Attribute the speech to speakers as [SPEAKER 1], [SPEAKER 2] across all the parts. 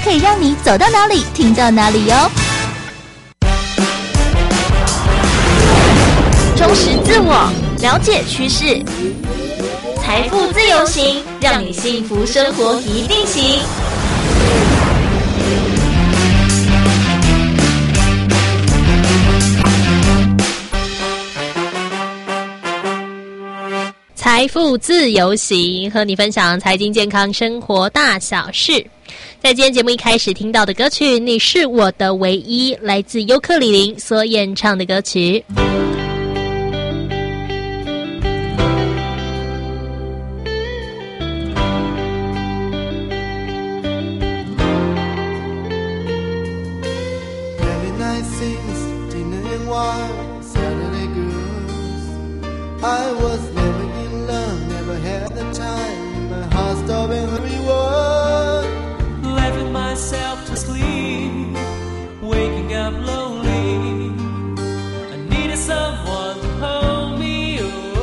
[SPEAKER 1] 可以让你走到哪里听到哪里哟。充实自我，了解趋势，财富自由行，让你幸福生活一定行。
[SPEAKER 2] 财富自由行，和你分享财经健康生活大小事。在今天节目一开始听到的歌曲《你是我的唯一》，来自尤克里里所演唱的歌曲。
[SPEAKER 3] I was never in love, never had the time. My heart stopping everyone.
[SPEAKER 4] Laughing myself to sleep, waking up lonely. I needed someone to hold me.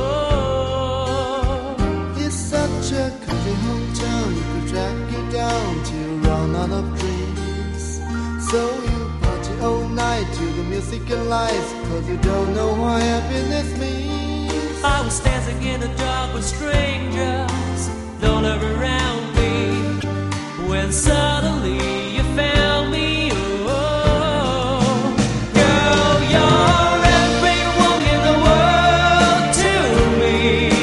[SPEAKER 4] Oh,
[SPEAKER 3] it's such a country hometown. You could track it down till you run out of dreams. So you party all night to the music and lights, 'cause you don't know what happiness means.
[SPEAKER 4] I was dancing in the dark with strangers, no love around me, when suddenly you found me. Oh, girl, you're everyone in the world to me.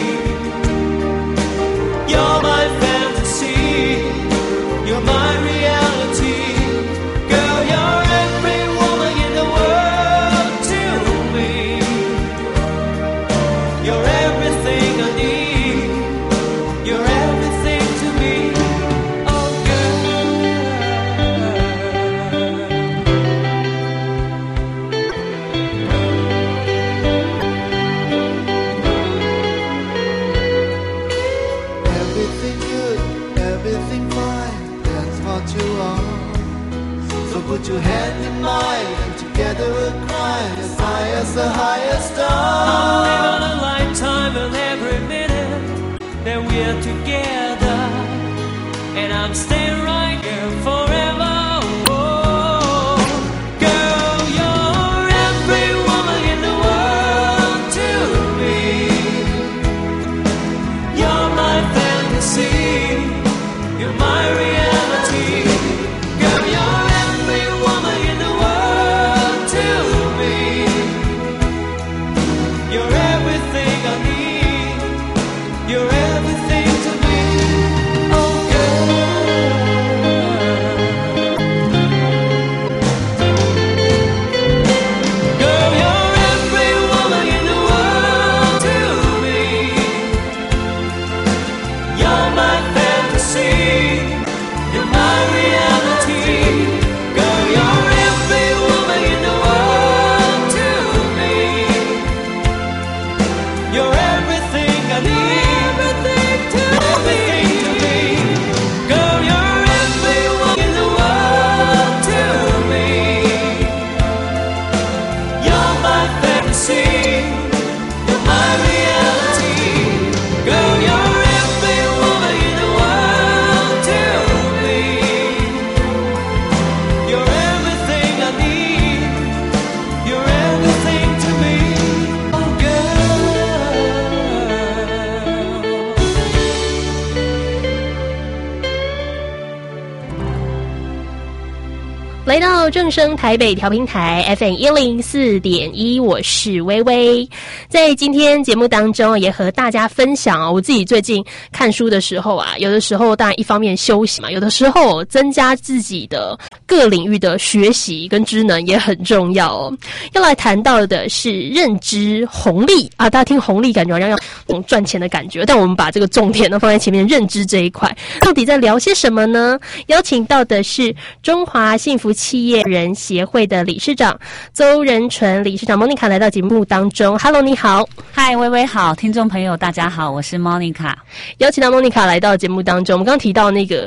[SPEAKER 4] You're my fantasy, you're my reality. Girl, you're every woman in the world to me. You're everything I need. You're everything to me. Oh, girl.
[SPEAKER 3] Everything good, everything fine, that's what you are. So put your hand in mine and together we'll climb as high as the highest star.
[SPEAKER 4] I'll live on a lifetime and every minute that we're together, and I'm staying right here forever. Oh, girl, you're every woman in the world to me. You're my fantasy, you're my reality. Girl, you're every woman in the world to me. You're everything I need. You're everything to me. Oh, girl. Girl, you're every woman in the world to me. You're my fantasy. You're my reality. Girl, you're every woman in the world to me. You're everything I need. Everything to me. Girl, you're everyone in the world to me. You're my fantasy. You're my reality. Girl, you're every woman in the world to me. You're everything I need. You're everything to me. Oh, girl.
[SPEAKER 2] 来到正声台北调频台 FM104.1， 我是微微。在今天节目当中，也和大家分享我自己最近看书的时候有的时候当然一方面休息嘛，有的时候增加自己的各领域的学习跟知能也很重要哦。要来谈到的是认知红利啊，大家听红利感觉好像要赚钱的感觉，但我们把这个重点呢放在前面，认知这一块到底在聊些什么呢？邀请到的是中华幸福企业人协会的理事长邹仁纯理事长 Monica 来到节目当中。 Hello， 你好。
[SPEAKER 5] 嗨，微微好，听众朋友大家好，我是 Monica。
[SPEAKER 2] 邀请到 Monica 来到节目当中，我们刚刚提到那个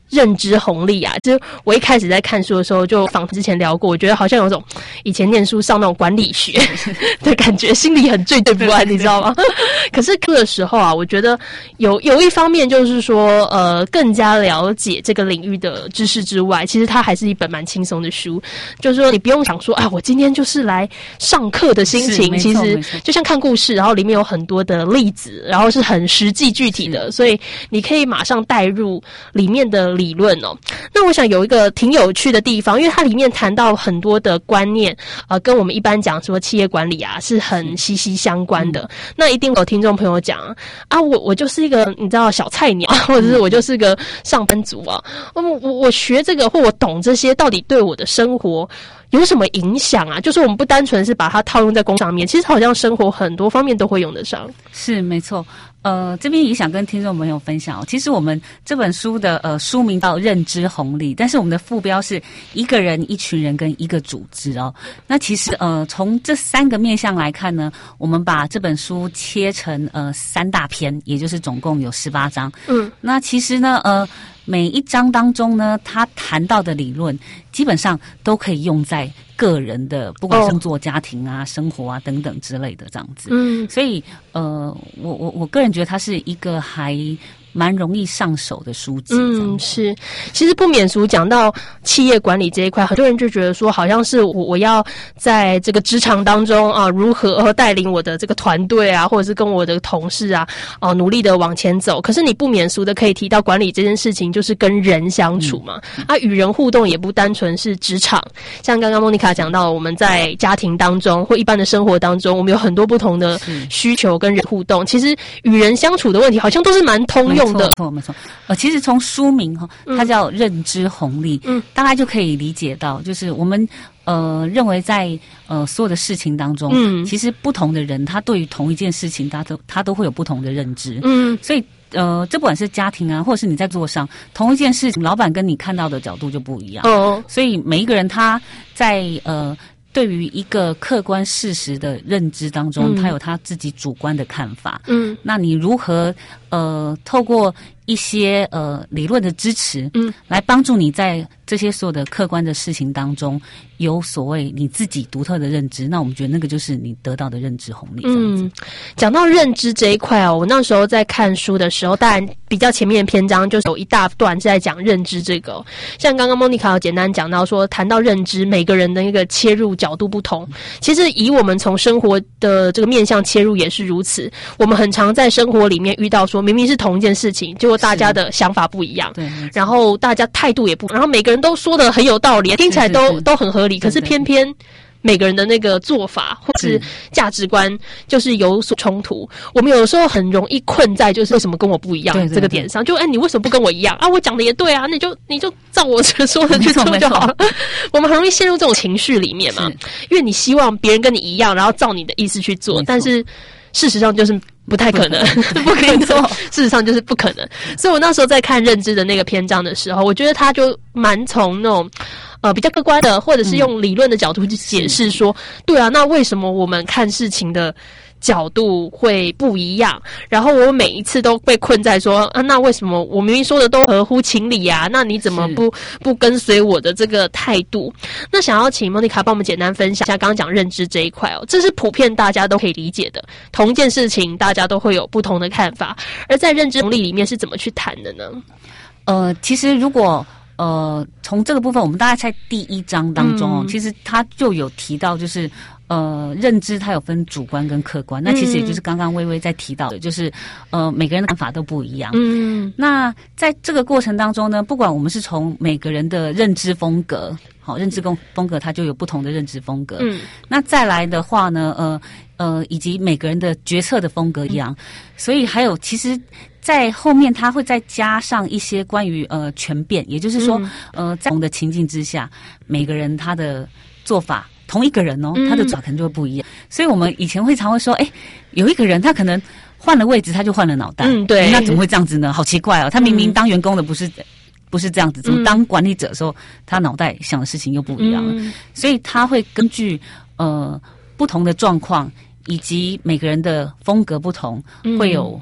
[SPEAKER 2] 认知红利啊，就是我一开始在看书的时候，就访之前聊过，我觉得好像有种以前念书上那种管理学的感觉，心里很惴惴不安，你知道吗？可是课的时候啊，我觉得有一方面就是说，更加了解这个领域的知识之外，其实它还是一本蛮轻松的书，就是说你不用想说啊，我今天就是来上课的心情，其实就像看故事，然后里面有很多的例子，然后是很实际具体的，所以你可以马上带入里面的理论哦。那我想有一个挺有趣的地方，因为它里面谈到很多的观念，跟我们一般讲说企业管理啊是很息息相关的。那一定有听众朋友讲啊，我就是一个你知道小菜鸟，或者是我就是个上班族啊，我学这个或我懂这些，到底对我的生活有什么影响啊？就是我们不单纯是把它套用在工作上面，其实好像生活很多方面都会用得上。
[SPEAKER 5] 是没错。这边也想跟听众朋友分享哦，其实我们这本书的书名叫认知红利，但是我们的副标是一个人、一群人跟一个组织哦。那其实从这3个面向来看呢，我们把这本书切成3大篇，也就是总共有18章。那其实呢每一章当中呢，他谈到的理论基本上都可以用在个人的，不管是做家庭啊、生活啊等等之类的这样子。所以我个人觉得它是一个还蛮容易上手的书籍。
[SPEAKER 2] 是。其实不免俗讲到企业管理这一块，很多人就觉得说，好像是我要在这个职场当中啊，如何带领我的这个团队啊，或者是跟我的同事啊，努力的往前走。可是你不免俗的可以提到管理这件事情，就是跟人相处嘛。与人互动也不单纯是职场，像刚刚莫妮卡讲到，我们在家庭当中或一般的生活当中，我们有很多不同的需求跟人互动。其实与人相处的问题，好像都是蛮通用的。
[SPEAKER 5] 没错。其实从书名它叫认知红利，大概就可以理解到，就是我们认为在所有的事情当中，其实不同的人他对于同一件事情，他都会有不同的认知。所以这不管是家庭啊，或者是你在做上同一件事情，老板跟你看到的角度就不一样。所以每一个人他在对于一个客观事实的认知当中，他有他自己主观的看法。那你如何透过一些理论的支持，来帮助你在这些所有的客观的事情当中有所谓你自己独特的认知，那我们觉得那个就是你得到的认知红利。
[SPEAKER 2] 讲到认知这一块我那时候在看书的时候，当然比较前面的篇章就是有一大段是在讲认知这个像刚刚莫妮卡有简单讲到说，谈到认知，每个人的一个切入角度不同。其实以我们从生活的这个面向切入也是如此，我们很常在生活里面遇到说，明明是同一件事情，结果大家的想法不一样，对，然后大家态度也不，然后每个人都说的很有道理，听起来都很合理，可是偏偏每个人的那个做法或是价值观就是有所冲突。我们有的时候很容易困在就是为什么跟我不一样这个点上，就你为什么不跟我一样啊？我讲的也对啊，你就照我说的去做就好了。我们很容易陷入这种情绪里面嘛，因为你希望别人跟你一样，然后照你的意思去做，但是事实上就是不太可能，不可能做。事实上就是不可能。所以我那时候在看认知的那个篇章的时候，我觉得他就蛮从那种比较客观的，或者是用理论的角度去解释说，对啊，那为什么我们看事情的角度会不一样？然后我每一次都被困在说那为什么我明明说的都合乎情理啊？那你怎么不跟随我的这个态度？那想要请莫妮卡帮我们简单分享一下刚刚讲认知这一块这是普遍大家都可以理解的，同一件事情大家都会有不同的看法，而在认知红利里面是怎么去谈的呢？
[SPEAKER 5] 其实如果从这个部分，我们大概在第1章当中其实他就有提到，就是认知它有分主观跟客观，那其实也就是刚刚微微在提到的，就是每个人的看法都不一样。那在这个过程当中呢，不管我们是从每个人的认知风格，认知风格它就有不同的认知风格。那再来的话呢，以及每个人的决策的风格一样，所以还有其实在后面他会再加上一些关于权变，也就是说在不同的情境之下，每个人他的做法，同一个人他的做法可能就会不一样。所以我们以前常会说，有一个人他可能换了位置，他就换了脑袋。对，那怎么会这样子呢？好奇怪他明明当员工的不是这样子，怎么当管理者的时候，他脑袋想的事情又不一样了？所以他会根据不同的状况以及每个人的风格不同，会有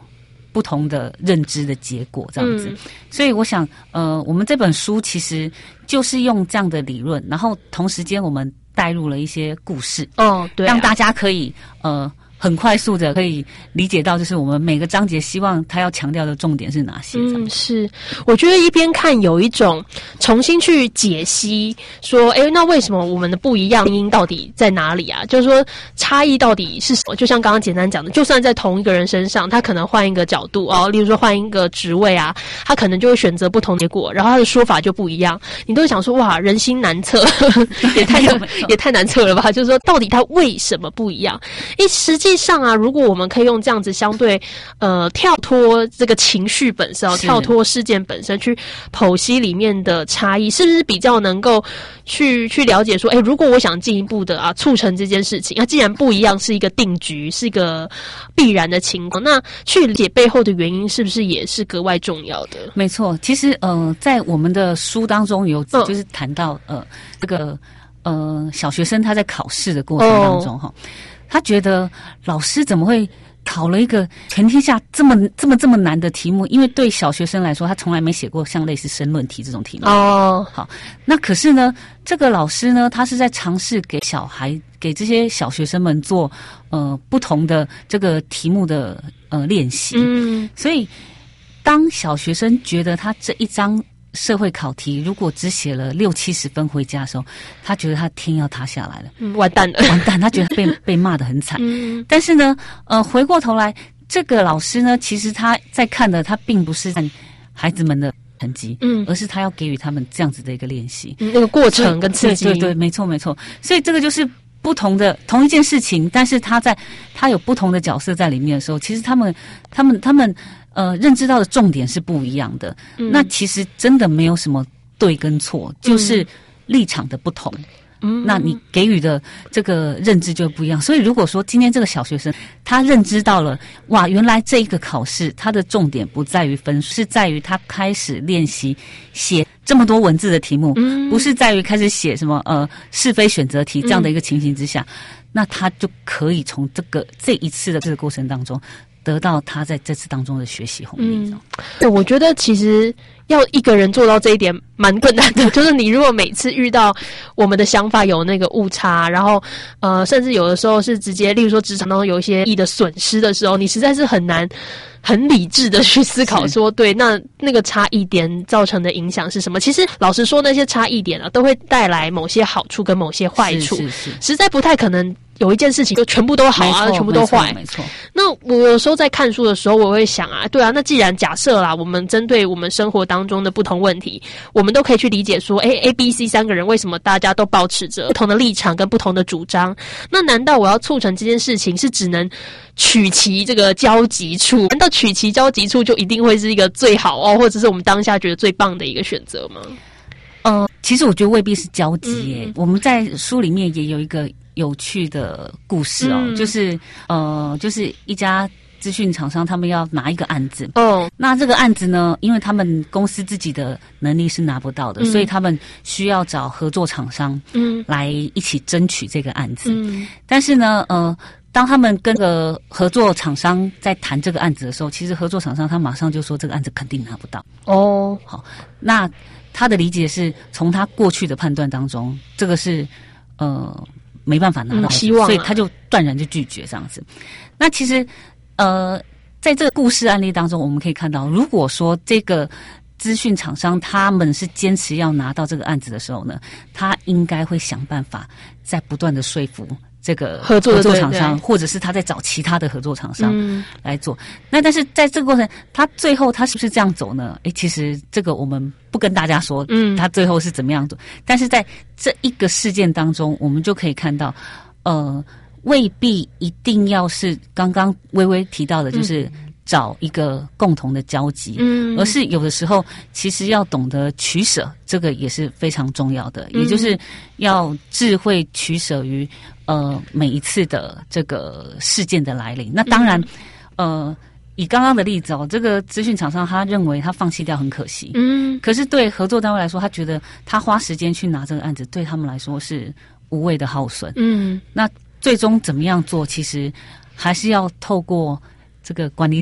[SPEAKER 5] 不同的认知的结果这样子。所以我想我们这本书其实就是用这样的理论，然后同时间我们带入了一些故事
[SPEAKER 2] 对
[SPEAKER 5] 让大家可以很快速的可以理解到，就是我们每个章节希望他要强调的重点是哪些。
[SPEAKER 2] 是，我觉得一边看有一种重新去解析，说，那为什么我们的不一样因到底在哪里啊？就是说差异到底是什么？就像刚刚简单讲的，就算在同一个人身上，他可能换一个角度例如说换一个职位啊，他可能就会选择不同结果，然后他的说法就不一样。你都会想说，哇，人心难测，也太难测了吧？就是说，到底他为什么不一样？实际上啊，如果我们可以用这样子相对跳脱这个情绪本身，跳脱事件本身去剖析里面的差异，是不是比较能够去了解说，如果我想进一步的促成这件事情，那既然不一样是一个定局，是一个必然的情况，那去理解背后的原因是不是也是格外重要的？
[SPEAKER 5] 没错，其实在我们的书当中有就是谈到这个小学生他在考试的过程当中他觉得老师怎么会考了一个全天下这么难的题目？因为对小学生来说，他从来没写过像类似申论题这种题目。好，那可是呢，这个老师呢，他是在尝试给这些小学生们做不同的这个题目的练习。所以当小学生觉得他这一张社会考题如果只写了60-70分回家的时候，他觉得他天要塌下来了，
[SPEAKER 2] 完蛋了，
[SPEAKER 5] 他觉得被骂得很惨。但是呢，回过头来，这个老师呢，其实他在看的，他并不是看孩子们的成绩，而是他要给予他们这样子的一个练习，
[SPEAKER 2] 那个过程跟刺激，
[SPEAKER 5] 对，没错。所以这个就是不同的同一件事情，但是他有不同的角色在里面的时候，其实他们认知到的重点是不一样的。那其实真的没有什么对跟错，就是立场的不同。那你给予的这个认知就不一样。所以如果说今天这个小学生他认知到了，哇，原来这一个考试它的重点不在于分数，是在于他开始练习写这么多文字的题目，不是在于开始写什么是非选择题这样的一个情形之下，那他就可以从这一次的这个过程当中得到他在这次当中的学习红利。
[SPEAKER 2] 我觉得其实要一个人做到这一点蛮困难的，就是你如果每次遇到我们的想法有那个误差，然后甚至有的时候是直接，例如说职场当中有一些的损失的时候，你实在是很难很理智的去思考说，对，那个差异点造成的影响是什么？其实老实说，那些差异点都会带来某些好处跟某些坏处，实在不太可能有一件事情就全部都好啊，全部都坏。
[SPEAKER 5] 没错。
[SPEAKER 2] 那我有时候在看书的时候，我会想对啊，那既然假设啦，我们针对我们生活当中的不同问题，我们都可以去理解说，A、B、C 三个人为什么大家都保持着不同的立场跟不同的主张？那难道我要促成这件事情是只能取其这个交集处？难道取其交集处就一定会是一个最好或者是我们当下觉得最棒的一个选择吗？
[SPEAKER 5] 其实我觉得未必是交集耶。我们在书里面也有一个有趣的故事就是一家资讯厂商他们要拿一个案子，那这个案子呢，因为他们公司自己的能力是拿不到的，所以他们需要找合作厂商来一起争取这个案子。但是呢当他们跟个合作厂商在谈这个案子的时候，其实合作厂商他马上就说这个案子肯定拿不到。好，那他的理解是从他过去的判断当中，这个是没办法拿到希望，所以他就断然就拒绝这样子。那其实在这个故事案例当中，我们可以看到，如果说这个资讯厂商他们是坚持要拿到这个案子的时候呢，他应该会想办法在不断的说服这个合作厂商，或者是他在找其他的合作厂商来做。那但是在这个过程，他最后他是不是这样走呢？其实这个我们不跟大家说，他最后是怎么样做。但是在这一个事件当中，我们就可以看到，未必一定要是刚刚微微提到的，就是找一个共同的交集，而是有的时候其实要懂得取舍，这个也是非常重要的，也就是要智慧取舍于每一次的这个事件的来临。那当然以刚刚的例子这个资讯厂商他认为他放弃掉很可惜，可是对合作单位来说，他觉得他花时间去拿这个案子对他们来说是无谓的耗损。那最终怎么样做，其实还是要透过这个管理者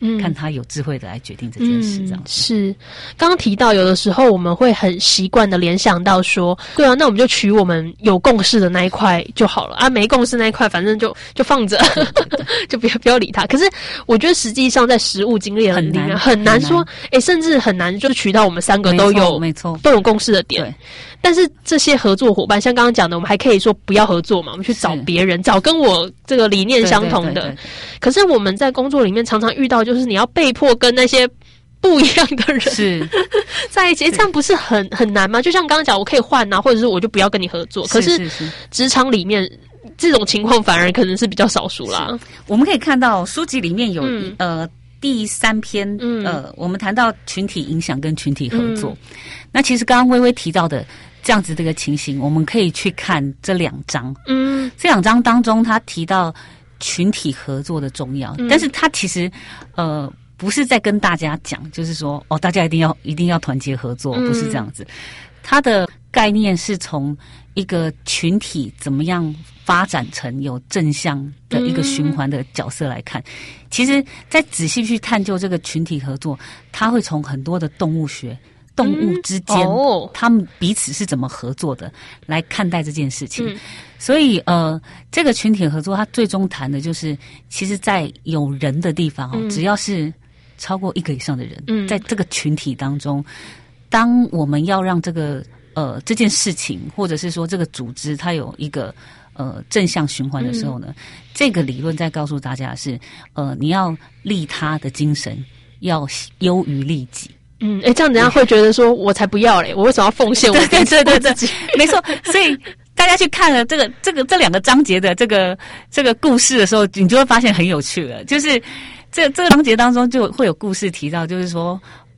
[SPEAKER 5] 看他有智慧的来决定这件事，这样
[SPEAKER 2] 是。刚刚提到有的时候我们会很习惯的联想到说，对啊，那我们就取我们有共识的那一块就好了啊，没共识那一块反正就放着，就不要理他。可是我觉得实际上在实务经历里面很难说，甚至很难就取到我们三个都有
[SPEAKER 5] 没错
[SPEAKER 2] 都有共识的点。对。但是这些合作伙伴，像刚刚讲的，我们还可以说不要合作嘛，我们去找别人，找跟我这个理念相同的。可是我们在工作里面常常遇到，就是你要被迫跟那些不一样的人
[SPEAKER 5] 是
[SPEAKER 2] 在一起，这样不是很难吗？就像刚刚讲，我可以换啊，或者是我就不要跟你合作。可是职场里面这种情况反而可能是比较少数啦。
[SPEAKER 5] 我们可以看到书籍里面有第3篇我们谈到群体影响跟群体合作。那其实刚刚微微提到的这样子这个情形，我们可以去看这2章。这2章当中他提到群体合作的重要，但是他其实不是在跟大家讲，就是说大家一定要团结合作，不是这样子。他的概念是从一个群体怎么样发展成有正向的一个循环的角色来看。其实在仔细去探究这个群体合作，他会从很多的动物学动物之间他们彼此是怎么合作的来看待这件事情。所以这个群体合作它最终谈的就是其实在有人的地方只要是超过1个以上的人在这个群体当中，当我们要让这个这件事情或者是说这个组织它有一个正向循环的时候呢，这个理论在告诉大家的是你要利他的精神要优于利己。
[SPEAKER 2] 这样人家会觉得说我才不要嘞，我为什么要奉献我自己？
[SPEAKER 5] 没错。所以大家去看了这2个章节的这个故事的时候，你就会发现很有趣了。就是这个章节当中就会有故事提到，就是说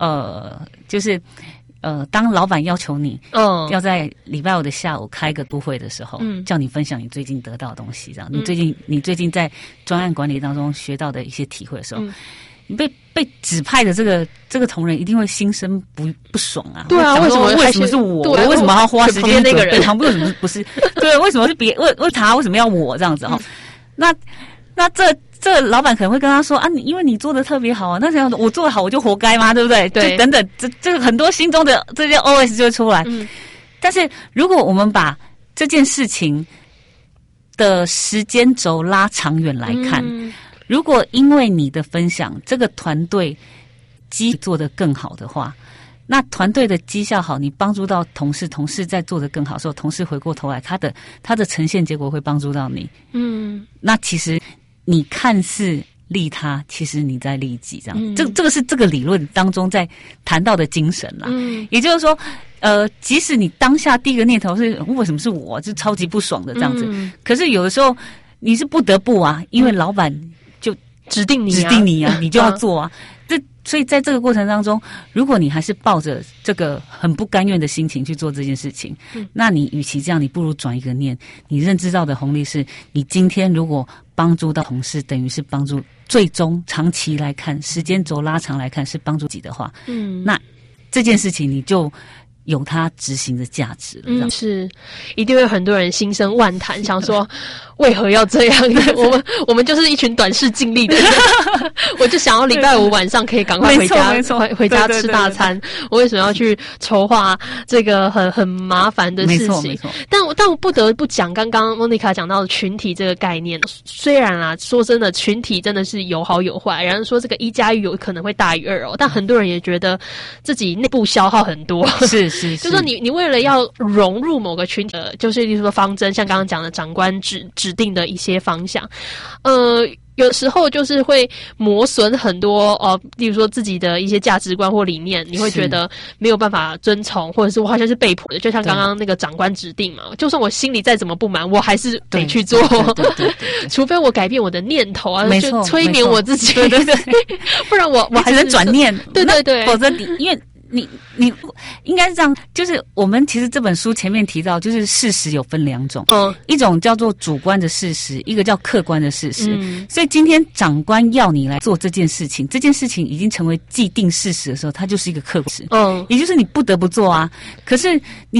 [SPEAKER 5] 当老板要求你要在礼拜5的下午开个都会的时候，叫你分享你最近得到的东西，这样你最近在专案管理当中学到的一些体会的时候，你被指派的这个同仁一定会心生不爽啊！
[SPEAKER 2] 对啊，为什么是我？
[SPEAKER 5] 我为什么要花时间
[SPEAKER 2] 那个人？
[SPEAKER 5] 为什么不是？对，为什么是为他为什么要我这样子？那这老板可能会跟他说啊，因为你做的特别好啊，那这样我做的好我就活该吗？对不对？
[SPEAKER 2] 对，
[SPEAKER 5] 等等，这个很多心中的这些 OS 就会出来。但是如果我们把这件事情的时间轴拉长远来看，如果因为你的分享，这个团队做得更好的话，那团队的绩效好，你帮助到同事在做得更好的时候，同事回过头来，他的呈现结果会帮助到你。那其实你看似利他，其实你在利己，这样。这个是这个理论当中在谈到的精神啦。也就是说，即使你当下第一个念头是为什么是我，就超级不爽的这样子，可是有的时候你是不得不啊，因为老板就
[SPEAKER 2] 指定你啊，
[SPEAKER 5] 你就要做啊。所以在这个过程当中，如果你还是抱着这个很不甘愿的心情去做这件事情，那你与其这样，你不如转一个念，你认知到的红利是，你今天如果帮助到同事，等于是帮助，最终长期来看，时间轴拉长来看是帮助自己的话，那这件事情你就有它执行的价值了。
[SPEAKER 2] 是，一定会很多人心生万谈，想说为何要这样？我们就是一群短视尽力的人，我就想要礼拜5晚上可以赶快回家吃大餐。我为什么要去筹划这个很麻烦的事情？
[SPEAKER 5] 没错。
[SPEAKER 2] 但我不得不讲，刚刚莫妮卡讲到的群体这个概念，虽然啦，说真的，群体真的是有好有坏。然后说这个1+1有可能会大于2但很多人也觉得自己内部消耗很多。
[SPEAKER 5] 是。
[SPEAKER 2] 就是说你为了要融入某个群体，就是例如说方针，像刚刚讲的长官指定的一些方向，有时候就是会磨损很多例如说自己的一些价值观或理念，你会觉得没有办法遵从，或者是我好像是被迫的，就像刚刚那个长官指定嘛，就算我心里再怎么不满，我还是得去做，对除非我改变我的念头啊，就催眠我自己，对，不然我还是
[SPEAKER 5] 只能转念，
[SPEAKER 2] 对，
[SPEAKER 5] 否则因为你应该是这样，就是我们其实这本书前面提到，就是事实有分2种，一种叫做主观的事实，一个叫客观的事实。所以今天长官要你来做这件事情，这件事情已经成为既定事实的时候，它就是一个客观事实，也就是你不得不做啊。可是你的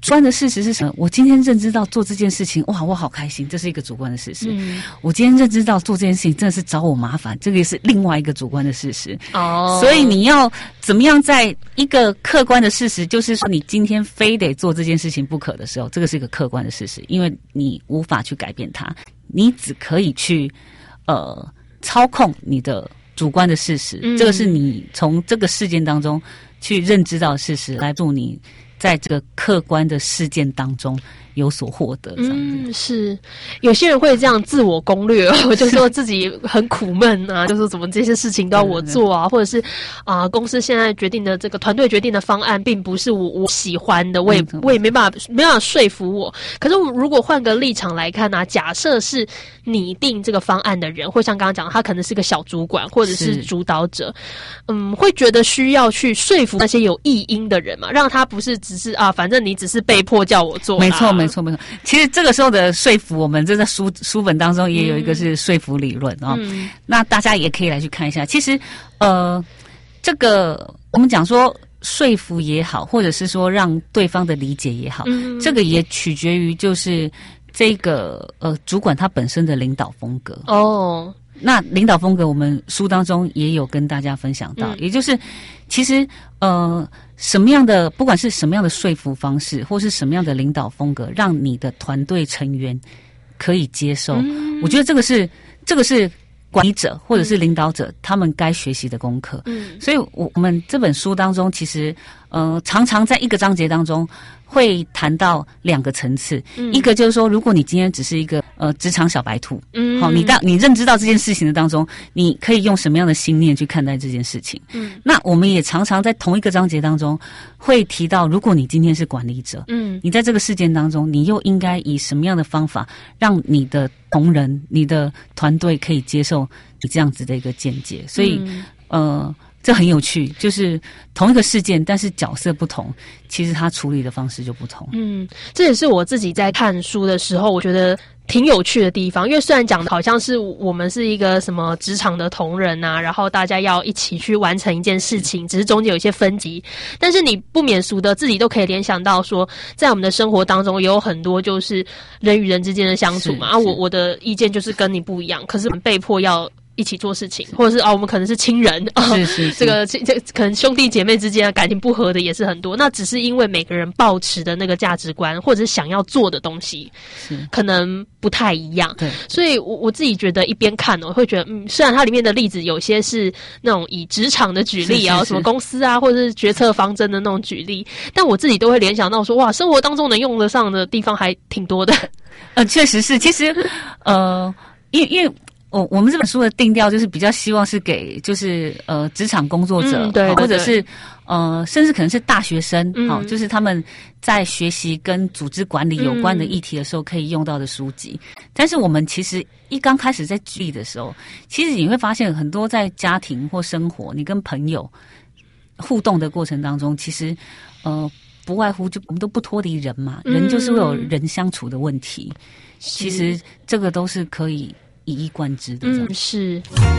[SPEAKER 5] 主观的事实是什么？我今天认知到做这件事情，哇，我好开心，这是一个主观的事实。我今天认知到做这件事情真的是找我麻烦，这个也是另外一个主观的事实。所以你要怎么样在一个客观的事实，就是说你今天非得做这件事情不可的时候，这个是一个客观的事实，因为你无法去改变它，你只可以去操控你的主观的事实。这个是你从这个事件当中去认知到的事实，来助你在这个客观的事件当中有所获得。
[SPEAKER 2] 是有些人会这样自我攻略就说自己很苦闷啊，就说怎么这些事情都要我做啊，或者是公司现在决定的这个团队决定的方案并不是我喜欢的，我也没办法说服我。可是如果换个立场来看啊，假设是拟定这个方案的人，或像刚刚讲，他可能是个小主管或者是主导者，会觉得需要去说服那些有异因的人嘛，让他不是只是反正你只是被迫叫我做啦。
[SPEAKER 5] 没错。其实这个时候的说服，我们这在书本当中也有一个是说服理论那大家也可以来去看一下。其实这个我们讲说说服也好，或者是说让对方的理解也好，这个也取决于就是这个主管他本身的领导风格。那领导风格我们书当中也有跟大家分享到，也就是其实什么样的，不管是什么样的说服方式，或是什么样的领导风格，让你的团队成员可以接受，我觉得这个是管理者或者是领导者他们该学习的功课。所以我们这本书当中其实常常在一个章节当中会谈到2个层次。一个就是说，如果你今天只是一个职场小白兔，你认知到这件事情的当中，你可以用什么样的心念去看待这件事情。那我们也常常在同一个章节当中会提到，如果你今天是管理者，你在这个事件当中，你又应该以什么样的方法让你的同仁、你的团队可以接受你这样子的一个见解。所以这很有趣，就是同一个事件，但是角色不同，其实他处理的方式就不同。
[SPEAKER 2] 这也是我自己在看书的时候，我觉得挺有趣的地方。因为虽然讲的好像是我们是一个什么职场的同仁啊，然后大家要一起去完成一件事情，只是中间有一些分级，但是你不免俗的自己都可以联想到说，在我们的生活当中也有很多就是人与人之间的相处嘛。我的意见就是跟你不一样，可是我们被迫要一起做事情，或者是我们可能是亲人
[SPEAKER 5] 是
[SPEAKER 2] 这个可能兄弟姐妹之间感情不合的也是很多。那只是因为每个人抱持的那个价值观或者是想要做的东西可能不太一样。
[SPEAKER 5] 对，
[SPEAKER 2] 所以我自己觉得一边看我会觉得虽然它里面的例子有些是那种以职场的举例什么公司啊或者是决策方针的那种举例，但我自己都会联想到说，哇，生活当中能用得上的地方还挺多的。
[SPEAKER 5] 确实是。其实因为我们这本书的定调就是比较希望是给就是职场工作者，
[SPEAKER 2] 对，
[SPEAKER 5] 或者是甚至可能是大学生，就是他们在学习跟组织管理有关的议题的时候可以用到的书籍。但是我们其实一刚开始在举例的时候，其实你会发现很多在家庭或生活，你跟朋友互动的过程当中，其实不外乎就我们都不脱离人嘛，人就是会有人相处的问题。其实这个都是可以一以贯之的。
[SPEAKER 2] 是。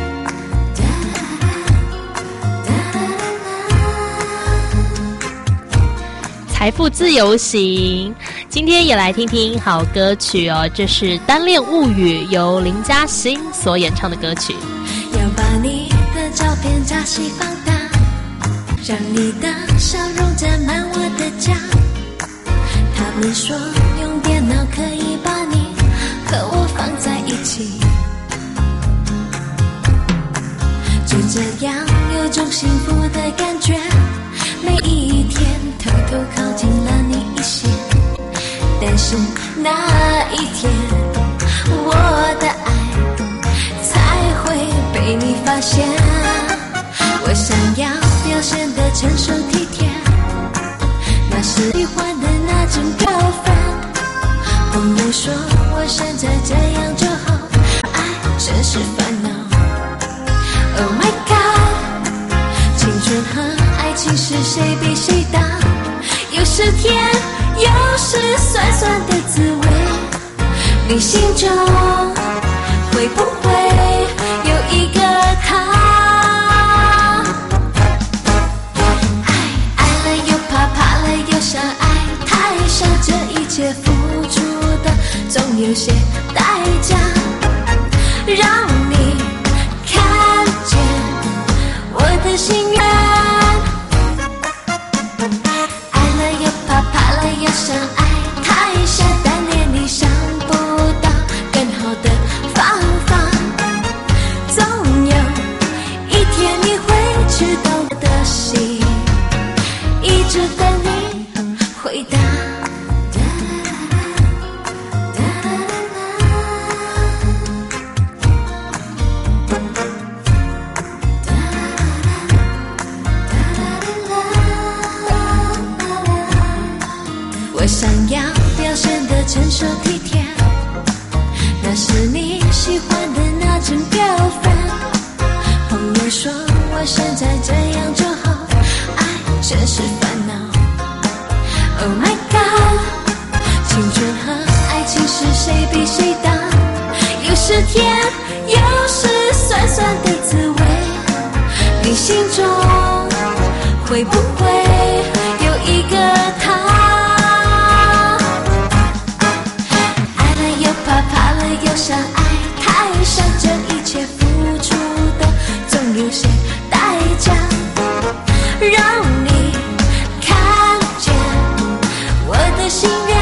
[SPEAKER 2] 财富自由行，今天也来听听好歌曲哦。这是《单恋物语》，由林嘉欣所演唱的歌曲。
[SPEAKER 6] 要把你的照片加细放大，让你的笑容占满我的家。他们说用电脑可以把你和我放在一起，就这样有种幸福的感觉，每一天偷偷靠近了你一些。但是那一天我的爱才会被你发现。我想要表现得成熟体贴，那是喜欢的那种girlfriend。朋友说我现在这样就好，爱真是烦恼。Oh my god， 青春和爱情是谁比谁大？有时甜，有时酸酸的滋味，你心中会不会有一个他？爱了又怕，怕了又想，爱太深切付出的总有些代价，让你看见我的心愿。爱了又怕，怕了又想，爱太傻，但念你想不到更好的方法。总有一天你会知道我的心，一直等你回答。我想要表现得成熟体贴，那是你喜欢的那种 girlfriend。 朋友说我现在这样就好，爱真是烦恼。 Oh my god， 青春和爱情是谁比谁大，有时甜有时酸酸的滋味，你心中会不会有一个他？怕了又想，爱太傻，这一切付出的总有些代价，让你看见我的心愿。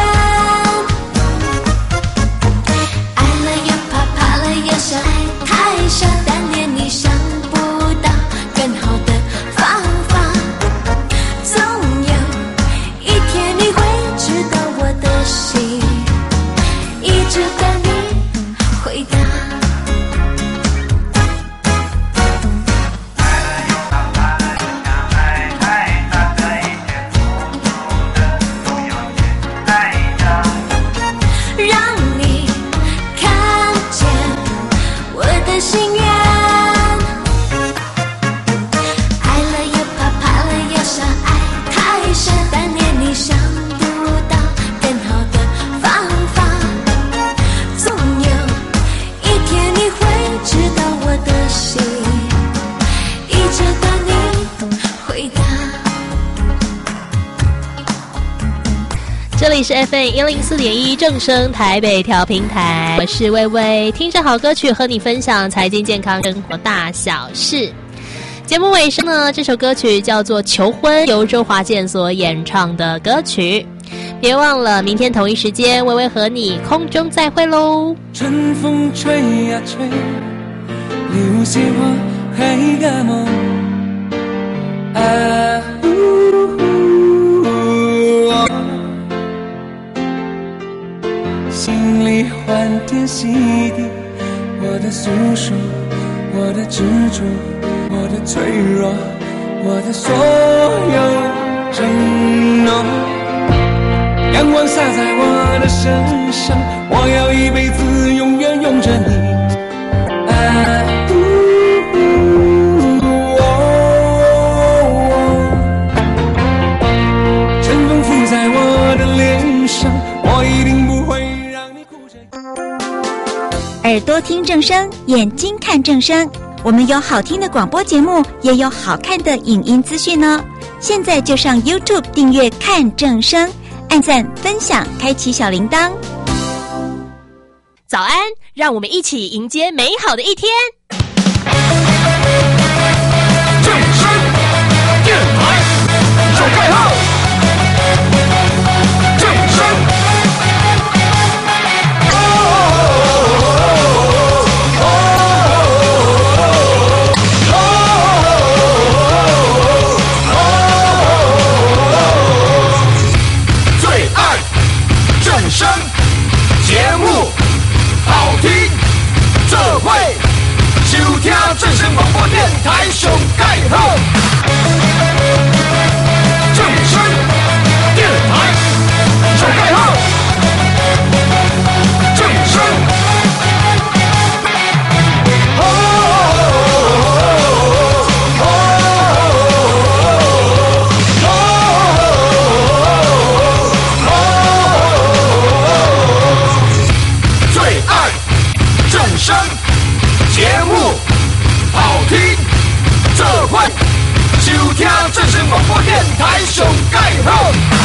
[SPEAKER 6] 爱了又怕，怕了又想，爱太傻，但念你想不到更好的方法。总有一天你会知道我的心，一直等你回答。让你看见我的心愿。爱了又怕，怕了又想，爱太傻，但念你想不到更好的方法。总有一天你会知道我的心，一直等你回答。
[SPEAKER 2] 这里是 FM104.1 正声台北调频台，我是薇薇，听着好歌曲和你分享财经健康生活大小事。节目尾声呢，这首歌曲叫做《求婚》，由周华健所演唱的歌曲。别忘了明天同一时间，薇薇和你空中再会喽。
[SPEAKER 4] 春风吹呀吹，留下我黑个梦。啊心里欢天喜地，我的诉说，我的执着，我的脆弱，我的所有承诺。阳光洒在我的身上，我要一辈子永远拥着你。春风拂在我的脸上，我一定不会让你哭着。
[SPEAKER 7] 耳朵听正声，眼睛看正声。我们有好听的广播节目，也有好看的影音资讯呢。现在就上 YouTube 订阅看正声，按赞分享，开启小铃铛。
[SPEAKER 2] 早安，让我们一起迎接美好的一天。
[SPEAKER 8] 正声电台手盖号，正声最爱正声节目，好听这会收听正声广播电台上盖好，正声电台上盖好，正声最爱正声节目，好听这会收听正声广播电台上盖好。